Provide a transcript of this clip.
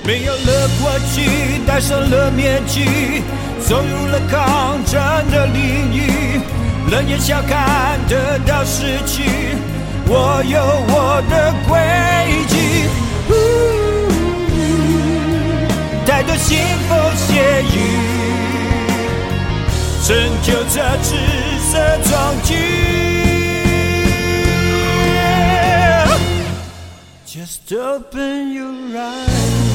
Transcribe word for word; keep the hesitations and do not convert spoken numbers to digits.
没有了过去，戴上了面具，走入了抗争的领域，冷眼相看得到失去，我有我的轨迹，太多腥风血雨，成就这赤色壮举。Just open your eyes.